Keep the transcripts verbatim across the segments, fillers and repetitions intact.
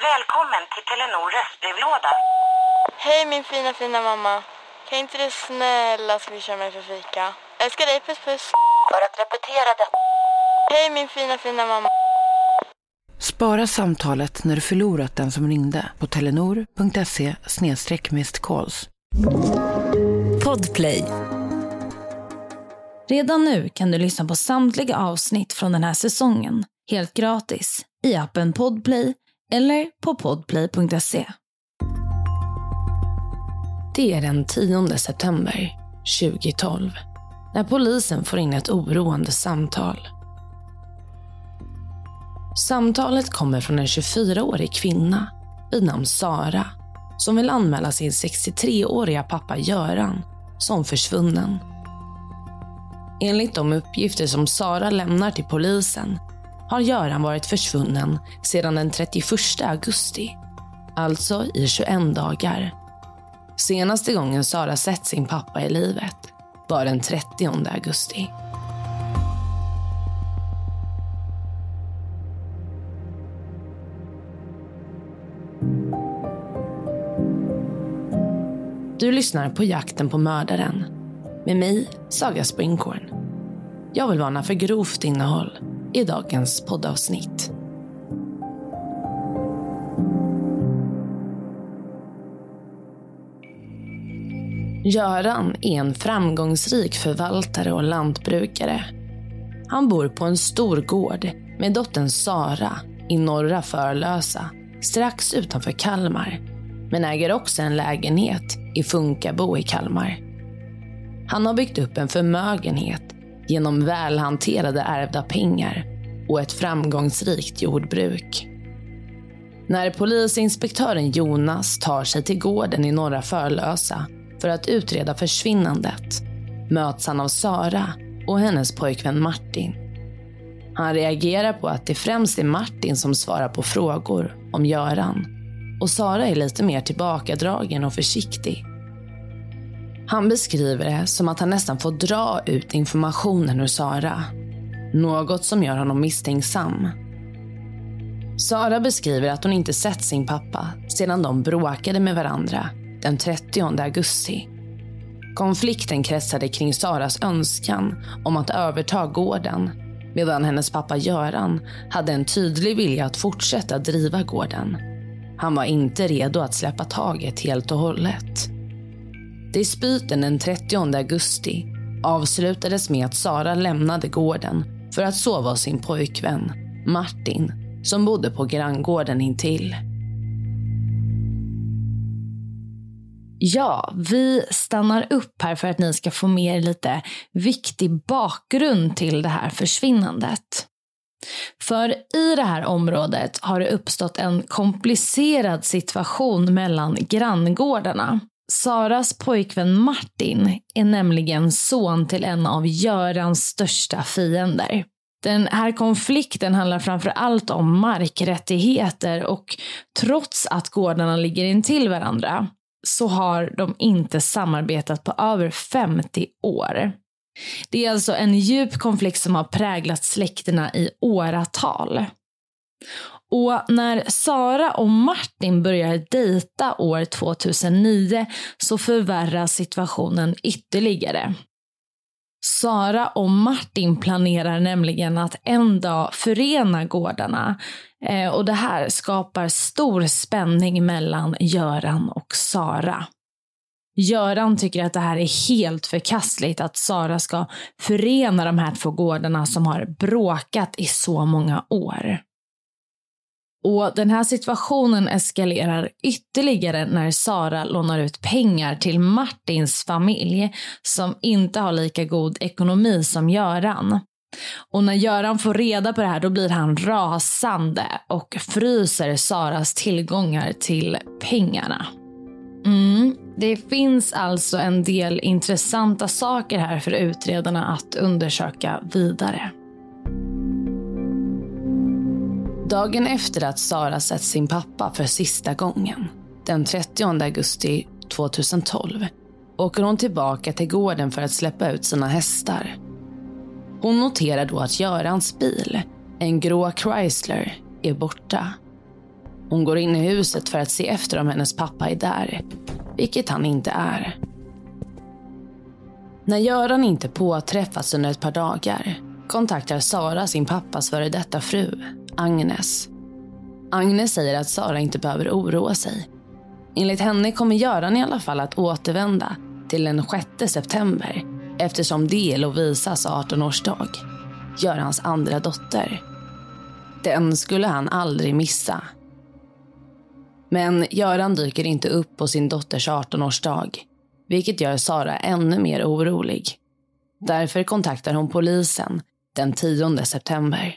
Välkommen till Telenor röstbrevlåda. Hej min fina fina mamma. Kan inte du snälla swisha mig för fika? Älskar dig, puss puss. För att repetera det. Hej min fina fina mamma. Spara samtalet när du förlorat den som ringde på telenor punkt se slash missed calls. Podplay. Redan nu kan du lyssna på samtliga avsnitt från den här säsongen helt gratis i appen Podplay eller på podplay punkt se. Det är den tionde september tjugohundratolv när polisen får in ett oroande samtal. Samtalet kommer från en tjugofyraårig kvinna vid namn Sara som vill anmäla sin sextiotreåriga pappa Göran som försvunnen. Enligt de uppgifter som Sara lämnar till polisen har Göran varit försvunnen sedan den trettioförsta augusti, alltså i tjugoett dagar. Senaste gången Sara sett sin pappa i livet var den trettionde augusti. Du lyssnar på Jakten på mördaren med mig, Saga Springhorn. Jag vill varna för grovt innehåll i dagens poddavsnitt. Göran är en framgångsrik förvaltare och lantbrukare. Han bor på en stor gård med dottern Sara i norra Förlösa, strax utanför Kalmar, men äger också en lägenhet i Funkabo i Kalmar. Han har byggt upp en förmögenhet genom välhanterade ärvda pengar och ett framgångsrikt jordbruk. När polisinspektören Jonas tar sig till gården i norra Förlösa för att utreda försvinnandet möts han av Sara och hennes pojkvän Martin. Han reagerar på att det främst är Martin som svarar på frågor om Göran och Sara är lite mer tillbakadragen och försiktig. Han beskriver det som att han nästan får dra ut informationen ur Sara, något som gör honom misstänksam. Sara beskriver att hon inte sett sin pappa sedan de bråkade med varandra den trettionde augusti. Konflikten kretsade kring Saras önskan om att överta gården, medan hennes pappa Göran hade en tydlig vilja att fortsätta driva gården. Han var inte redo att släppa taget helt och hållet. Dispyten den trettionde augusti avslutades med att Sara lämnade gården för att sova hos sin pojkvän Martin som bodde på granngården intill. Ja, vi stannar upp här för att ni ska få mer lite viktig bakgrund till det här försvinnandet. För i det här området har det uppstått en komplicerad situation mellan granngårdarna. Saras pojkvän Martin är nämligen son till en av Görans största fiender. Den här konflikten handlar framför allt om markrättigheter och trots att gårdarna ligger intill varandra så har de inte samarbetat på över femtio år. Det är alltså en djup konflikt som har präglat släkterna i åratal. Och när Sara och Martin börjar dejta år tvåtusennio så förvärras situationen ytterligare. Sara och Martin planerar nämligen att en dag förena gårdarna eh, och det här skapar stor spänning mellan Göran och Sara. Göran tycker att det här är helt förkastligt att Sara ska förena de här två gårdarna som har bråkat i så många år. Och den här situationen eskalerar ytterligare när Sara lånar ut pengar till Martins familj som inte har lika god ekonomi som Göran. Och när Göran får reda på det här då blir han rasande och fryser Saras tillgångar till pengarna. Mm, det finns alltså en del intressanta saker här för utredarna att undersöka vidare. Dagen efter att Sara sett sin pappa för sista gången, den trettionde augusti tjugohundratolv, åker hon tillbaka till gården för att släppa ut sina hästar. Hon noterar då att Görans bil, en grå Chrysler, är borta. Hon går in i huset för att se efter om hennes pappa är där, vilket han inte är. När Göran inte påträffats under ett par dagar kontaktar Sara sin pappas före detta fru, Agnes. Agnes säger att Sara inte behöver oroa sig. Enligt henne kommer Göran i alla fall att återvända till den sjätte september eftersom det är Lovisas arton-årsdag, Görans andra dotter. Den skulle han aldrig missa. Men Göran dyker inte upp på sin dotters arton-årsdag, vilket gör Sara ännu mer orolig. Därför kontaktar hon polisen den tionde september.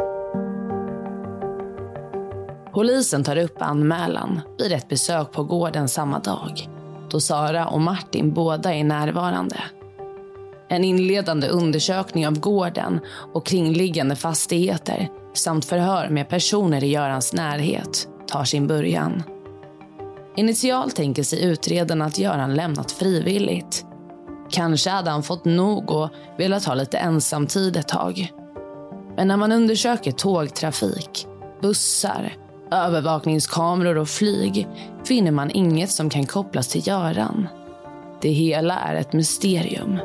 Polisen tar upp anmälan vid ett besök på gården samma dag, då Sara och Martin båda är närvarande. En inledande undersökning av gården och kringliggande fastigheter samt förhör med personer i Görans närhet tar sin början. Initialt tänker sig utredarna att Göran lämnat frivilligt. Kanske hade han fått nog och velat ha lite ensamtid ett tag. Men när man undersöker tågtrafik, bussar, övervakningskameror och flyg finner man inget som kan kopplas till Göran. Det hela är ett mysterium.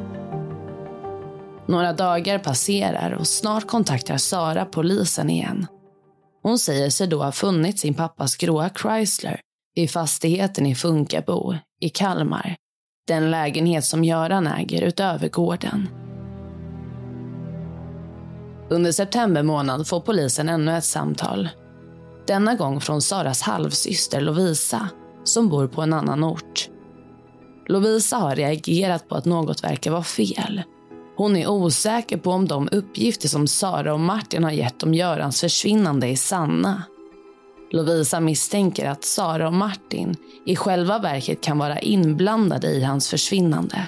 Några dagar passerar och snart kontaktar Sara polisen igen. Hon säger sig då ha funnit sin pappas gråa Chrysler i fastigheten i Funkabo i Kalmar. Den lägenhet som Göran äger utöver gården. Under september månad får polisen ännu ett samtal. Denna gång från Saras halvsyster Lovisa som bor på en annan ort. Lovisa har reagerat på att något verkar vara fel. Hon är osäker på om de uppgifter som Sara och Martin har gett om Görans försvinnande är sanna. Lovisa misstänker att Sara och Martin i själva verket kan vara inblandade i hans försvinnande.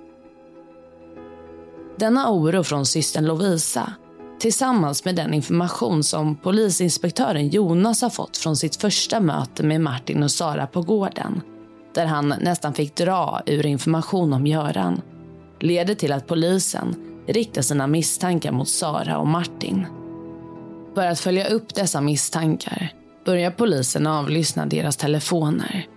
Denna oro från systern Lovisa, tillsammans med den information som polisinspektören Jonas har fått från sitt första möte med Martin och Sara på gården, där han nästan fick dra ur information om Göran, leder till att polisen riktar sina misstankar mot Sara och Martin. För att följa upp dessa misstankar börjar polisen avlyssna deras telefoner.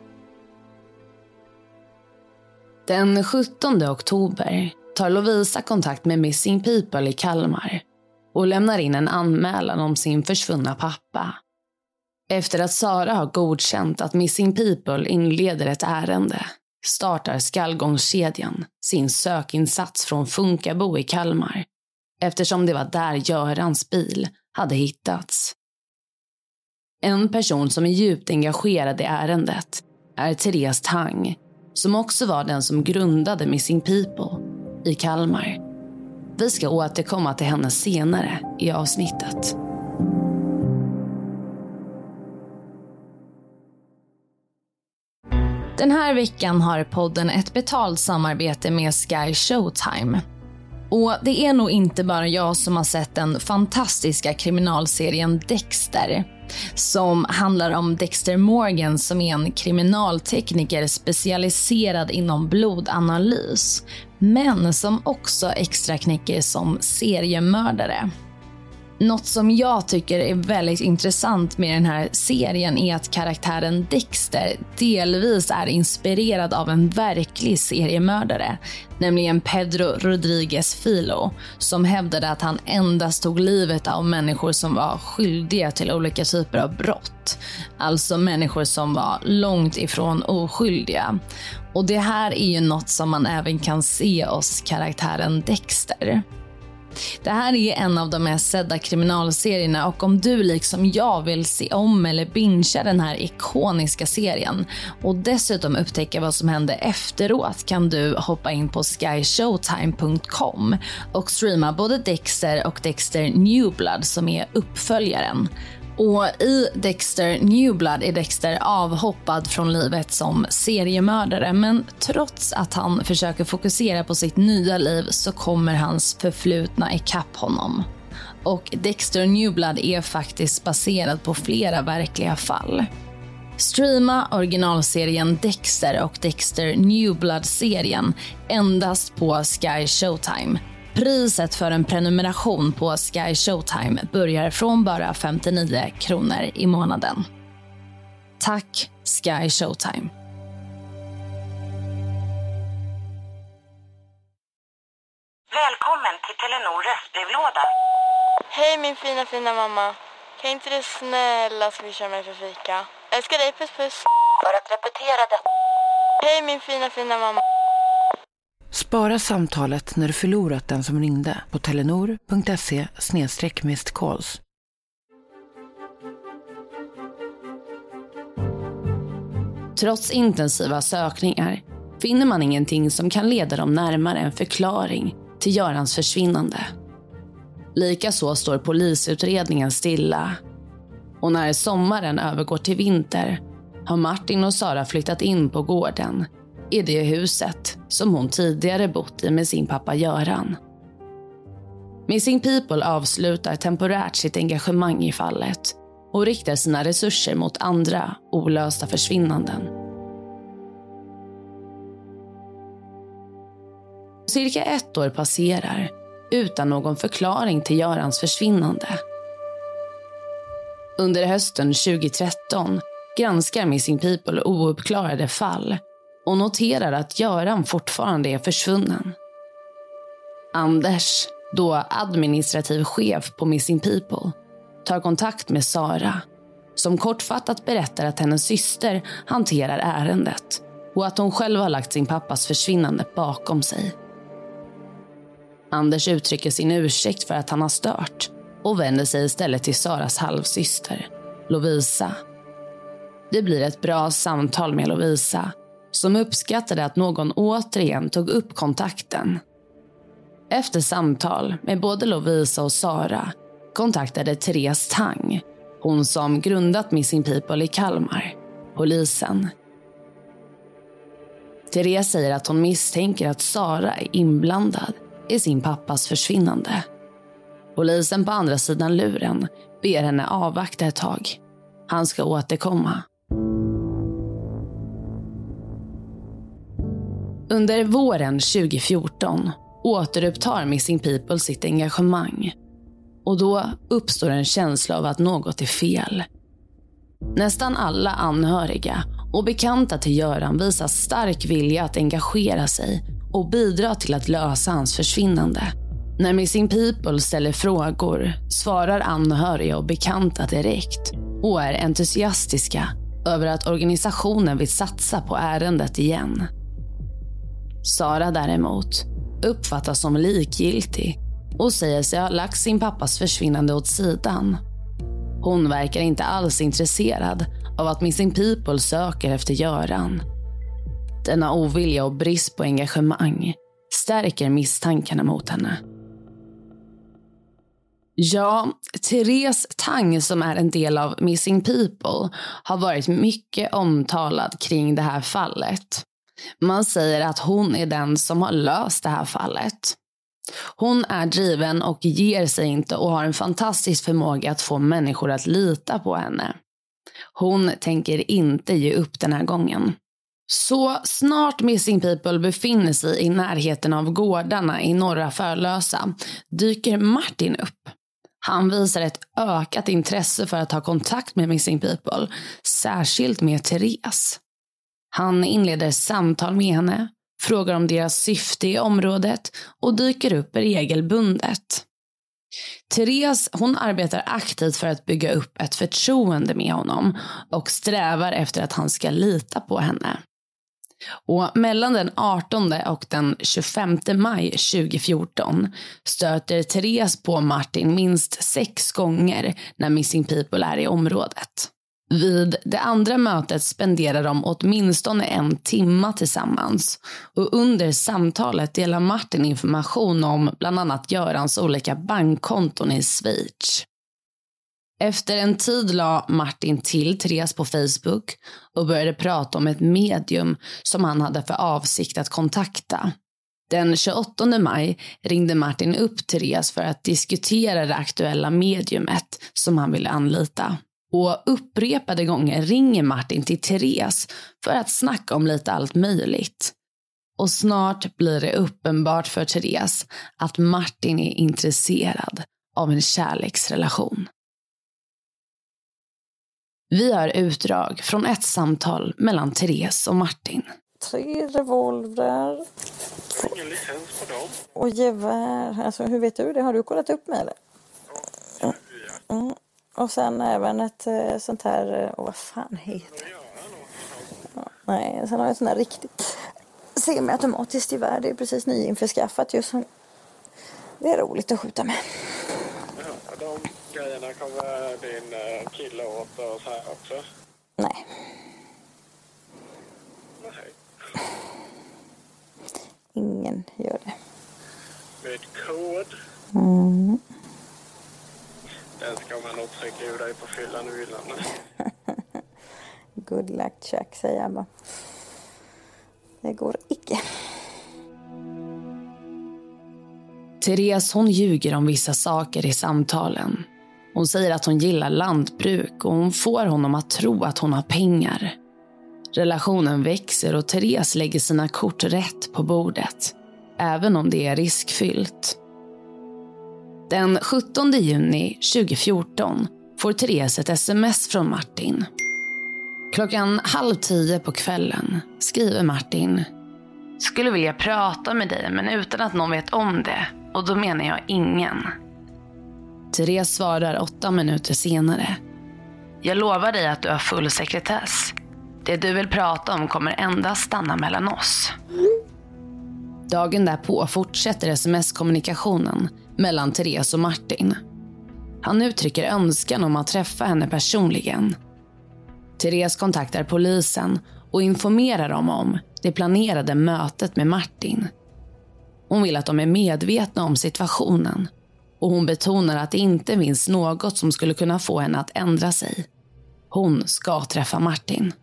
Den sjuttonde oktober tar Lovisa kontakt med Missing People i Kalmar och lämnar in en anmälan om sin försvunna pappa. Efter att Sara har godkänt att Missing People inleder ett ärende startar Skallgångskedjan sin sökinsats från Funkabo i Kalmar, eftersom det var där Görans bil hade hittats. En person som är djupt engagerad i ärendet är Therese Tang, som också var den som grundade Missing People i Kalmar. Vi ska återkomma till henne senare i avsnittet. Den här veckan har podden ett betalt samarbete med Sky Showtime. Och det är nog inte bara jag som har sett den fantastiska kriminalserien Dexter, som handlar om Dexter Morgan som är en kriminaltekniker specialiserad inom blodanalys, men som också extraknäcker som seriemördare. Något som jag tycker är väldigt intressant med den här serien är att karaktären Dexter delvis är inspirerad av en verklig seriemördare, nämligen Pedro Rodriguez Filo, som hävdade att han endast tog livet av människor som var skyldiga till olika typer av brott. Alltså människor som var långt ifrån oskyldiga. Och det här är ju något som man även kan se hos karaktären Dexter. Det här är en av de mest sedda kriminalserierna, och om du liksom jag vill se om eller bingea den här ikoniska serien och dessutom upptäcka vad som hände efteråt, kan du hoppa in på sky showtime punkt com och streama både Dexter och Dexter New Blood som är uppföljaren. Och i Dexter New Blood är Dexter avhoppad från livet som seriemördare, men trots att han försöker fokusera på sitt nya liv så kommer hans förflutna ikapp honom. Och Dexter New Blood är faktiskt baserad på flera verkliga fall. Streama originalserien Dexter och Dexter New Blood-serien endast på Sky Showtime. Priset för en prenumeration på Sky Showtime börjar från bara femtionio kronor i månaden. Tack Sky Showtime. Välkommen till Telenor röstbrevlåda. Hej min fina fina mamma. Kan inte du snälla swisha mig för fika? Älskar dig, puss puss. För att repetera det. Hej min fina fina mamma. Spara samtalet när du förlorat den som ringde på telenor.se snedstreck missed calls. Trots intensiva sökningar finner man ingenting som kan leda dem närmare en förklaring till Görans försvinnande. Likaså står polisutredningen stilla. Och när sommaren övergår till vinter har Martin och Sara flyttat in på gården i det huset som hon tidigare bott i med sin pappa Göran. Missing People avslutar temporärt sitt engagemang i fallet och riktar sina resurser mot andra olösta försvinnanden. Cirka ett år passerar utan någon förklaring till Görans försvinnande. Under hösten tjugohundratretton granskar Missing People ouppklarade fall och noterar att Göran fortfarande är försvunnen. Anders, då administrativ chef på Missing People, tar kontakt med Sara, som kortfattat berättar att hennes syster hanterar ärendet och att hon själv har lagt sin pappas försvinnande bakom sig. Anders uttrycker sin ursäkt för att han har stört och vänder sig istället till Saras halvsyster, Lovisa. Det blir ett bra samtal med Lovisa, som uppskattade att någon återigen tog upp kontakten. Efter samtal med både Lovisa och Sara kontaktade Therese Tang, hon som grundat Missing People i Kalmar, polisen. Therese säger att hon misstänker att Sara är inblandad i sin pappas försvinnande. Polisen på andra sidan luren ber henne avvakta ett tag. Han ska återkomma. Under våren tjugohundrafjorton återupptar Missing People sitt engagemang. Och då uppstår en känsla av att något är fel. Nästan alla anhöriga och bekanta till Göran visar stark vilja att engagera sig och bidra till att lösa hans försvinnande. När Missing People ställer frågor svarar anhöriga och bekanta direkt och är entusiastiska över att organisationen vill satsa på ärendet igen. Sara däremot uppfattas som likgiltig och säger sig ha lagt sin pappas försvinnande åt sidan. Hon verkar inte alls intresserad av att Missing People söker efter Göran. Denna ovilja och brist på engagemang stärker misstankarna mot henne. Ja, Therese Tang, som är en del av Missing People, har varit mycket omtalad kring det här fallet. Man säger att hon är den som har löst det här fallet. Hon är driven och ger sig inte och har en fantastisk förmåga att få människor att lita på henne. Hon tänker inte ge upp den här gången. Så snart Missing People befinner sig i närheten av gårdarna i Norra Förlösa dyker Martin upp. Han visar ett ökat intresse för att ha kontakt med Missing People, särskilt med Therese. Han inleder samtal med henne, frågar om deras syfte i området och dyker upp regelbundet. Therese, hon arbetar aktivt för att bygga upp ett förtroende med honom och strävar efter att han ska lita på henne. Och mellan den artonde och den tjugofemte maj tjugohundrafjorton stöter Therese på Martin minst sex gånger när Missing People är i området. Vid det andra mötet spenderar de åtminstone en timma tillsammans och under samtalet delar Martin information om bland annat Görans olika bankkonton i Schweiz. Efter en tid la Martin till Therese på Facebook och började prata om ett medium som han hade för avsikt att kontakta. Den tjugoåttonde maj ringde Martin upp Therese för att diskutera det aktuella mediumet som han ville anlita. Och upprepade gånger ringer Martin till Therese för att snacka om lite allt möjligt. Och snart blir det uppenbart för Therese att Martin är intresserad av en kärleksrelation. Vi har utdrag från ett samtal mellan Therese och Martin. Tre revolvrar. Ingen licens på dem. Och gevär. Alltså, hur vet du det? Har du kollat upp med det? Ja, ja. Mm. Och sen även ett eh, sånt här... Och vad fan heter det? Ja, nej, sen har jag ett sånt här riktigt semiautomatiskt gevär. Det är precis nyinförskaffat just. Det är roligt att skjuta med. Ja, de grejerna kommer din uh, kille åt och så här också? Nej. Nej. Ingen gör det. Med kod? Mm. Den ska man nog trycka ur dig på fyllan och villan. Good luck, Chuck, säger jag bara. Det går icke. Therese, hon ljuger om vissa saker i samtalen. Hon säger att hon gillar lantbruk och hon får honom att tro att hon har pengar. Relationen växer och Therese lägger sina kort rätt på bordet, även om det är riskfyllt. Den sjuttonde juni tjugohundrafjorton får Therese ett sms från Martin. Klockan halv tio på kvällen skriver Martin: skulle vilja prata med dig men utan att någon vet om det, och då menar jag ingen. Therese svarar åtta minuter senare: jag lovar dig att du har full sekretess. Det du vill prata om kommer endast stanna mellan oss. Dagen därpå fortsätter sms-kommunikationen mellan Therese och Martin. Han uttrycker önskan om att träffa henne personligen. Therese kontaktar polisen och informerar dem om det planerade mötet med Martin. Hon vill att de är medvetna om situationen och hon betonar att det inte finns något som skulle kunna få henne att ändra sig. Hon ska träffa Martin.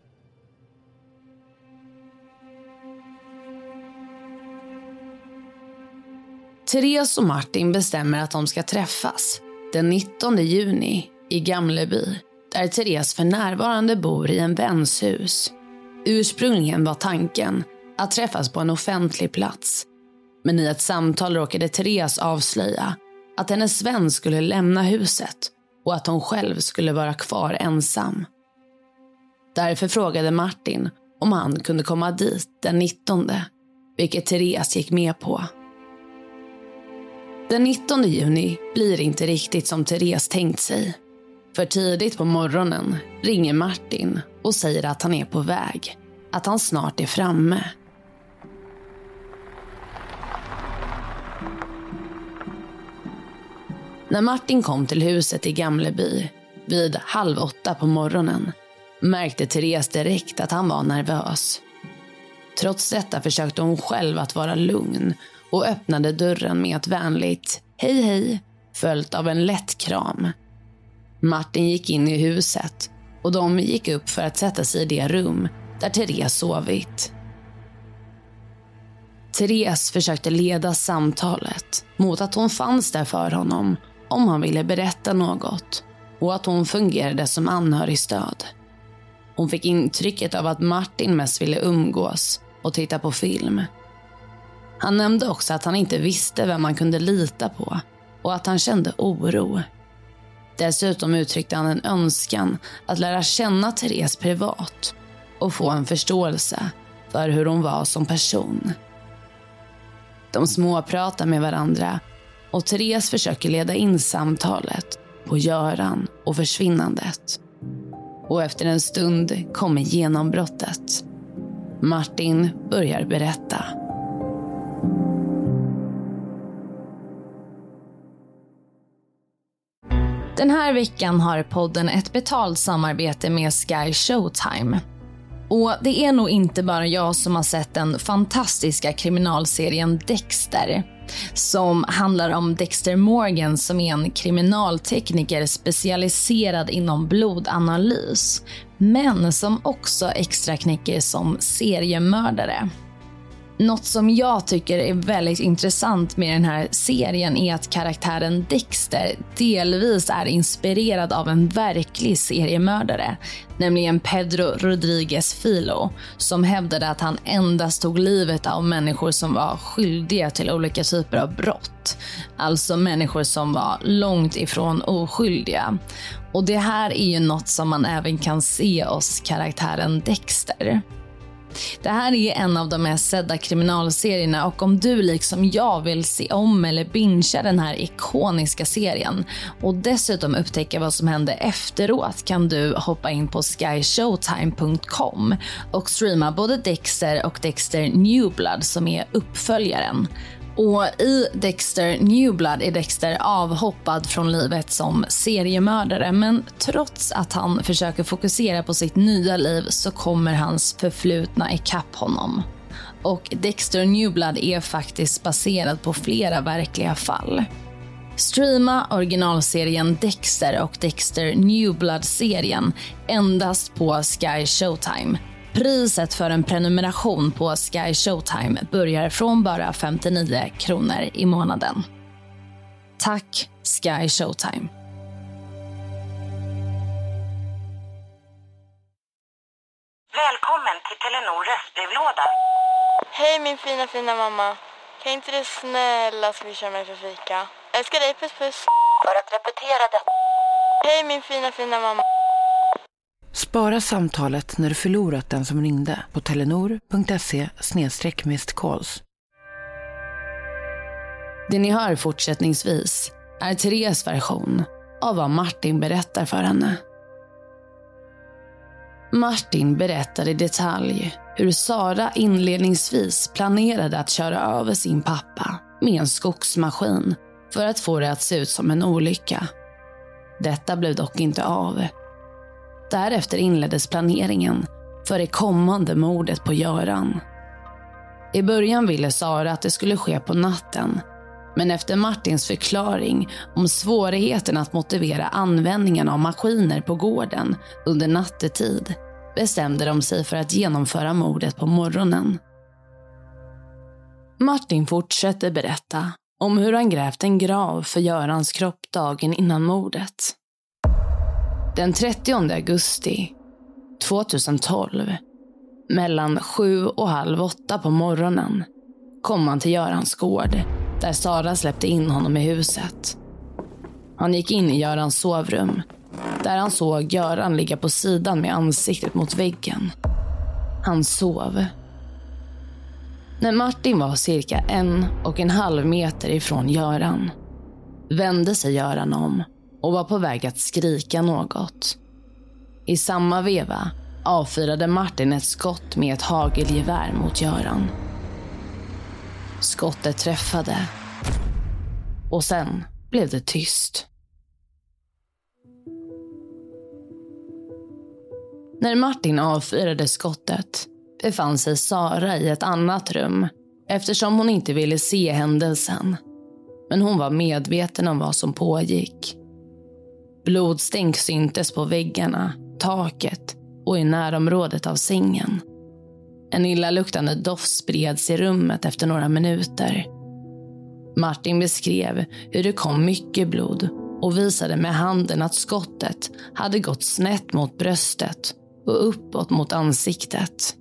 Therese och Martin bestämmer att de ska träffas den nittonde juni i Gamleby, där Therese för närvarande bor i en väns hus. Ursprungligen var tanken att träffas på en offentlig plats, men i ett samtal råkade Therese avslöja att hennes vän skulle lämna huset och att hon själv skulle vara kvar ensam. Därför frågade Martin om han kunde komma dit den nittonde, vilket Therese gick med på. Den nittonde juni blir inte riktigt som Therese tänkt sig. För tidigt på morgonen ringer Martin och säger att han är på väg, att han snart är framme. När Martin kom till huset i Gamleby vid halv åtta på morgonen märkte Therese direkt att han var nervös. Trots detta försökte hon själv att vara lugn och öppnade dörren med ett vänligt hej hej följt av en lätt kram. Martin gick in i huset och de gick upp för att sätta sig i det rum där Therese sovit. Therese försökte leda samtalet mot att hon fanns där för honom om han ville berätta något och att hon fungerade som anhörigstöd. Hon fick intrycket av att Martin mest ville umgås och titta på film. Han nämnde också att han inte visste vem man kunde lita på och att han kände oro. Dessutom uttryckte han en önskan att lära känna Therese privat och få en förståelse för hur hon var som person. De småpratar med varandra och Therese försöker leda in samtalet på Göran och försvinnandet. Och efter en stund kommer genombrottet. Martin börjar berätta. Den här veckan har podden ett betalt samarbete med Sky Showtime. Och det är nog inte bara jag som har sett den fantastiska kriminalserien Dexter, som handlar om Dexter Morgan som är en kriminaltekniker specialiserad inom blodanalys, men som också extraknäcker som seriemördare. Något som jag tycker är väldigt intressant med den här serien är att karaktären Dexter delvis är inspirerad av en verklig seriemördare, nämligen Pedro Rodriguez Filo, som hävdade att han endast tog livet av människor som var skyldiga till olika typer av brott. Alltså människor som var långt ifrån oskyldiga. Och det här är ju något som man även kan se hos karaktären Dexter. Det här är en av de mest sedda kriminalserierna, och om du liksom jag vill se om eller bingea den här ikoniska serien och dessutom upptäcka vad som hände efteråt, kan du hoppa in på sky showtime punkt com och streama både Dexter och Dexter New Blood som är uppföljaren. Och i Dexter New Blood är Dexter avhoppad från livet som seriemördare, men trots att han försöker fokusera på sitt nya liv så kommer hans förflutna ikapp honom. Och Dexter New Blood är faktiskt baserad på flera verkliga fall. Streama originalserien Dexter och Dexter New Blood-serien endast på Sky Showtime. Priset för en prenumeration på Sky Showtime börjar från bara femtionio kronor i månaden. Tack Sky Showtime. Välkommen till Telenor röstbrevlåda. Hej min fina fina mamma. Kan inte du snälla swisha mig för fika? Älskar dig, puss puss. För att repetera det. Hej min fina fina mamma. Spara samtalet när du förlorat den som ringde på telenor punkt se snedstreck missed calls. Det ni hör fortsättningsvis är Therese version av vad Martin berättar för henne. Martin berättar i detalj hur Sara inledningsvis planerade att köra över sin pappa med en skogsmaskin för att få det att se ut som en olycka. Detta blev dock inte av. Därefter inleddes planeringen för det kommande mordet på Göran. I början ville Sara att det skulle ske på natten, men efter Martins förklaring om svårigheten att motivera användningen av maskiner på gården under nattetid bestämde de sig för att genomföra mordet på morgonen. Martin fortsätter berätta om hur han grävt en grav för Görans kropp dagen innan mordet. Den trettionde augusti tjugohundratolv, mellan sju och halv åtta på morgonen, kom han till Görans gård där Sara släppte in honom i huset. Han gick in i Görans sovrum där han såg Göran ligga på sidan med ansiktet mot väggen. Han sov. När Martin var cirka en och en halv meter ifrån Göran vände sig Göran om och var på väg att skrika något. I samma veva avfyrade Martin ett skott med ett hagelgevär mot Göran. Skottet träffade. Och sen blev det tyst. När Martin avfyrade skottet befann sig Sara i ett annat rum eftersom hon inte ville se händelsen. Men hon var medveten om vad som pågick. Blodstänk syntes på väggarna, taket och i närområdet av sängen. En illaluktande doft spreds i rummet efter några minuter. Martin beskrev hur det kom mycket blod och visade med handen att skottet hade gått snett mot bröstet och uppåt mot ansiktet.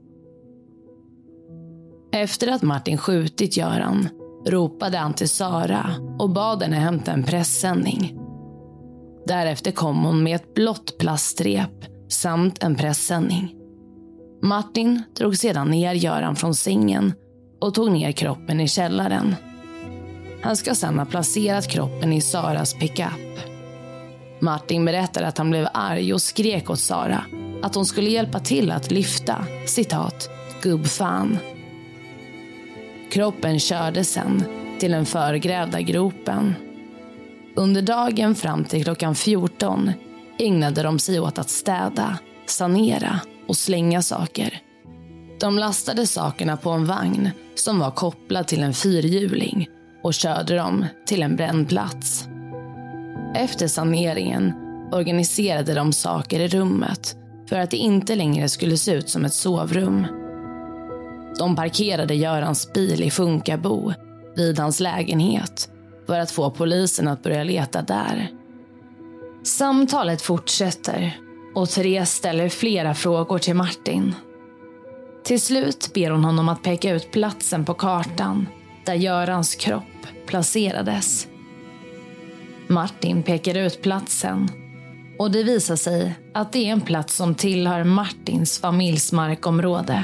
Efter att Martin skjutit Göran ropade han till Sara och bad henne hämta en pressändning. Därefter kom hon med ett blått plastrep samt en pressändning. Martin drog sedan ner Göran från sängen och tog ner kroppen i källaren. Han ska sedan ha placerat kroppen i Saras pickup. Martin berättade att han blev arg och skrek åt Sara att hon skulle hjälpa till att lyfta, citat, gubbfan. Kroppen körde sen till den förgrävda gropen. Under dagen fram till klockan fjorton ägnade de sig åt att städa, sanera och slänga saker. De lastade sakerna på en vagn som var kopplad till en fyrhjuling och körde dem till en brännplats. Efter saneringen organiserade de saker i rummet för att det inte längre skulle se ut som ett sovrum. De parkerade Görans bil i Funkabo vid hans lägenhet för att få polisen att börja leta där. Samtalet fortsätter och Therese ställer flera frågor till Martin. Till slut ber hon honom att peka ut platsen på kartan där Görans kropp placerades. Martin pekar ut platsen och det visar sig att det är en plats som tillhör Martins familjs markområde.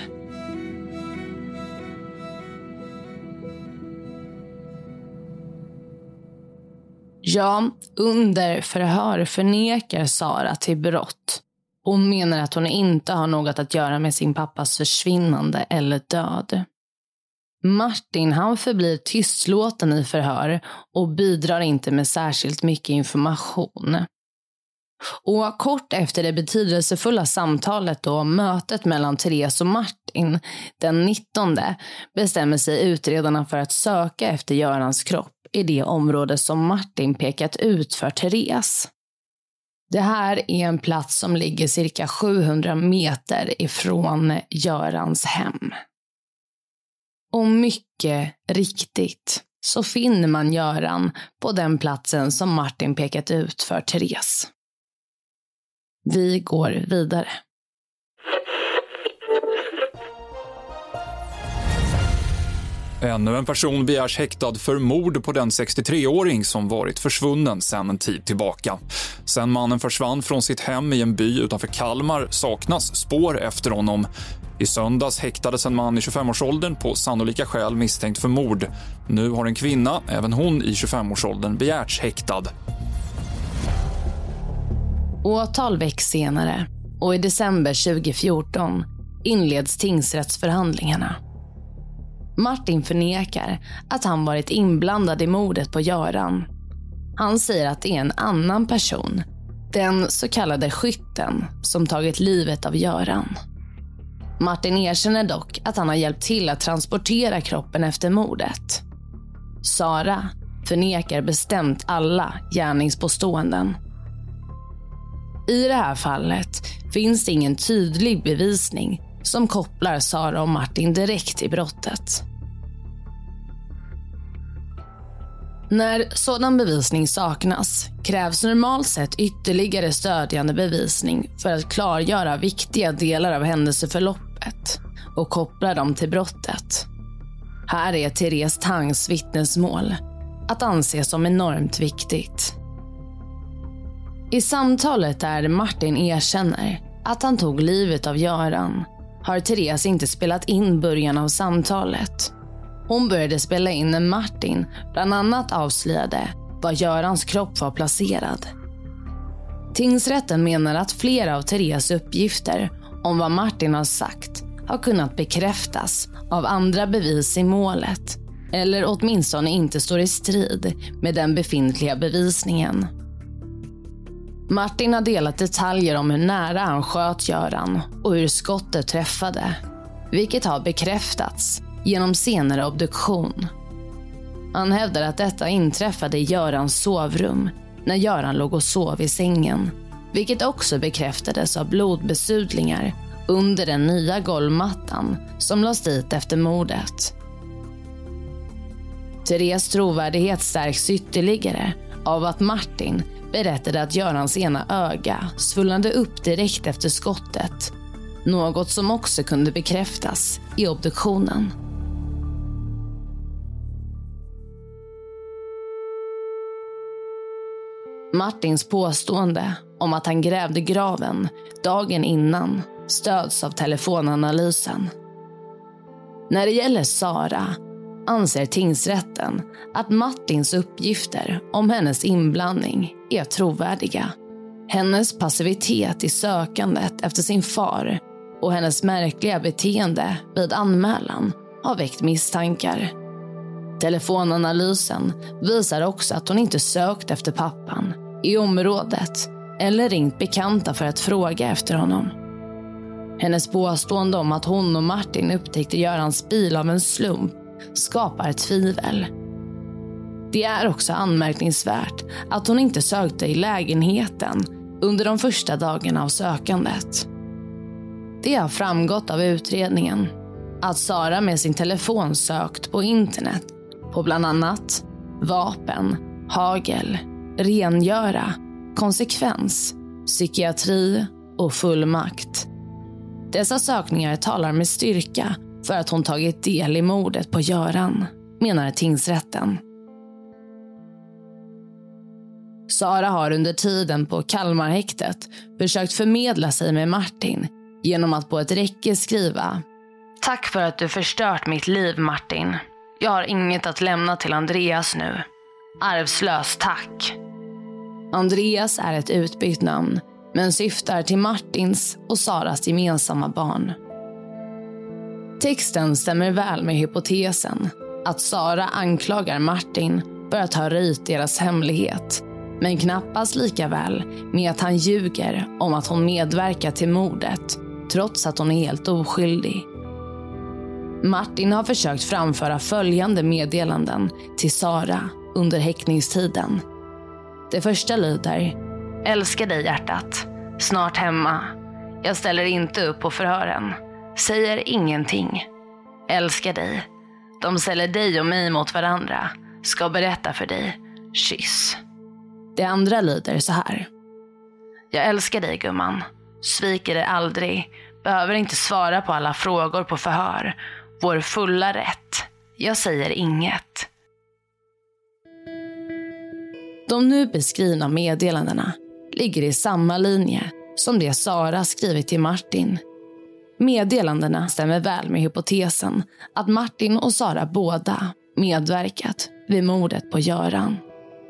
Ja, under förhör förnekar Sara till brott. Hon menar att hon inte har något att göra med sin pappas försvinnande eller död. Martin, han förblir tystlåten i förhör och bidrar inte med särskilt mycket information. Och kort efter det betydelsefulla samtalet och mötet mellan Therese och Martin den nittonde bestämmer sig utredarna för att söka efter Görans kropp i det område som Martin pekat ut för Therese. Det här är en plats som ligger cirka sjuhundra meter ifrån Görans hem. Och mycket riktigt så finner man Göran på den platsen som Martin pekat ut för Therese. Vi går vidare. Ännu en person begärs häktad för mord på den sextiotreåring som varit försvunnen sedan en tid tillbaka. Sen mannen försvann från sitt hem i en by utanför Kalmar saknas spår efter honom. I söndags häktades en man i tjugofemårsåldern på sannolika skäl misstänkt för mord. Nu har en kvinna, även hon i tjugofemårsåldern, begärts häktad. Åtal väcks senare och i december tjugofjorton inleds tingsrättsförhandlingarna. Martin förnekar att han varit inblandad i mordet på Göran. Han säger att det är en annan person, den så kallade skytten, som tagit livet av Göran. Martin erkänner dock att han har hjälpt till att transportera kroppen efter mordet. Sara förnekar bestämt alla gärningspåståenden. I det här fallet finns det ingen tydlig bevisning som kopplar Sara och Martin direkt till brottet. När sådan bevisning saknas krävs normalt sett ytterligare stödjande bevisning för att klargöra viktiga delar av händelseförloppet och koppla dem till brottet. Här är Therese Tangs vittnesmål att anse som enormt viktigt. I samtalet där Martin erkänner att han tog livet av Göran har Therese inte spelat in början av samtalet. Hon började spela in när Martin bland annat avslöjade var Görans kropp var placerad. Tingsrätten menar att flera av Therese uppgifter om vad Martin har sagt har kunnat bekräftas av andra bevis i målet eller åtminstone inte står i strid med den befintliga bevisningen. Martin har delat detaljer om hur nära han sköt Göran och hur skottet träffade, vilket har bekräftats genom senare obduktion. Han hävdar att detta inträffade i Görans sovrum när Göran låg och sov i sängen, vilket också bekräftades av blodbesudlingar under den nya golvmattan som lades dit efter mordet. Therese trovärdighet stärks ytterligare av att Martin berättade att Görans ena öga svullnade upp direkt efter skottet, något som också kunde bekräftas i obduktionen. Martins påstående om att han grävde graven dagen innan stöds av telefonanalysen. När det gäller Sara anser tingsrätten att Martins uppgifter om hennes inblandning är trovärdiga. Hennes passivitet i sökandet efter sin far och hennes märkliga beteende vid anmälan har väckt misstankar. Telefonanalysen visar också att hon inte sökt efter pappan i området eller ringt bekanta för att fråga efter honom. Hennes påstående om att hon och Martin upptäckte Görans bil av en slump skapar tvivel. Det är också anmärkningsvärt att hon inte sökte i lägenheten under de första dagarna av sökandet. Det har framgått av utredningen att Sara med sin telefon sökt på internet på bland annat vapen, hagel, rengöra, konsekvens, psykiatri och fullmakt. Dessa sökningar talar med styrka för att hon tagit del i mordet på Göran, menar tingsrätten. Sara har under tiden på Kalmarhäktet försökt förmedla sig med Martin genom att på ett räcke skriva: "Tack för att du förstört mitt liv, Martin. Jag har inget att lämna till Andreas nu. Arvslös, tack." Andreas är ett utbytt namn, men syftar till Martins och Saras gemensamma barn. Texten stämmer väl med hypotesen att Sara anklagar Martin för att ha röjt deras hemlighet, men knappast lika väl med att han ljuger om att hon medverkar till mordet, trots att hon är helt oskyldig. Martin har försökt framföra följande meddelanden till Sara under häktningstiden. Det första lyder: "Älskar dig, hjärtat. Snart hemma. Jag ställer inte upp på förhören. Säger ingenting. Älskar dig. De ställer dig och mig mot varandra. Ska berätta för dig. Kyss." Det andra lyder så här: "Jag älskar dig, gumman. Sviker dig aldrig. Behöver inte svara på alla frågor på förhör. Vår fulla rätt. Jag säger inget." De nu beskrivna meddelandena ligger i samma linje som det Sara skrivit till Martin. Meddelandena stämmer väl med hypotesen att Martin och Sara båda medverkat vid mordet på Göran.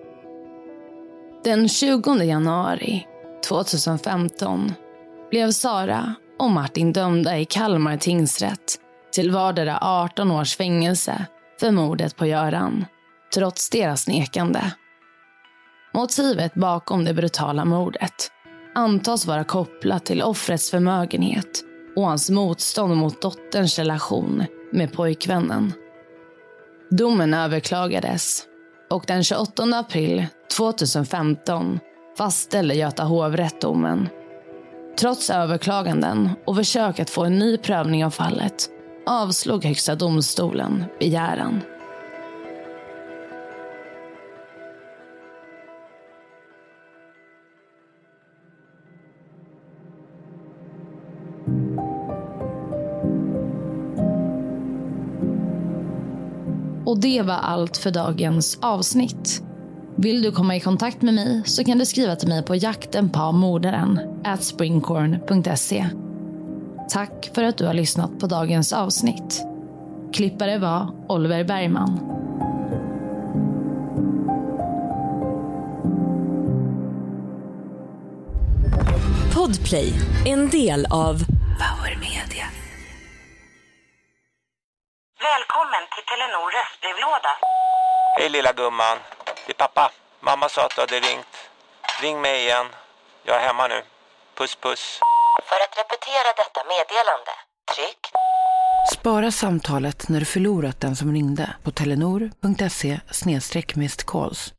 Den tjugonde januari tjugohundrafemton blev Sara och Martin dömda i Kalmar tingsrätt till vardera arton års fängelse för mordet på Göran, trots deras nekande. Motivet bakom det brutala mordet antas vara kopplat till offrets förmögenhet och hans motstånd mot dotterns relation med pojkvännen. Domen överklagades och den tjugoåttonde april tjugohundrafemton fastställde Göta hovrätt domen. Trots överklaganden och försök att få en ny prövning av fallet avslog Högsta domstolen begäran. Och det var allt för dagens avsnitt. Vill du komma i kontakt med mig så kan du skriva till mig på jakten på mordaren at springcorn punkt se. Tack för att du har lyssnat på dagens avsnitt. Klippare var Oliver Bergman. Podplay, en del av Power Media. Välkommen till Telenor röstbrevlåda. Hej lilla gumman, det är pappa. Mamma sa att du hade ringt. Ring mig igen. Jag är hemma nu. Puss puss. För att repetera detta meddelande, tryck. Spara samtalet när du förlorat den som ringde på telenor punkt se slash missed calls.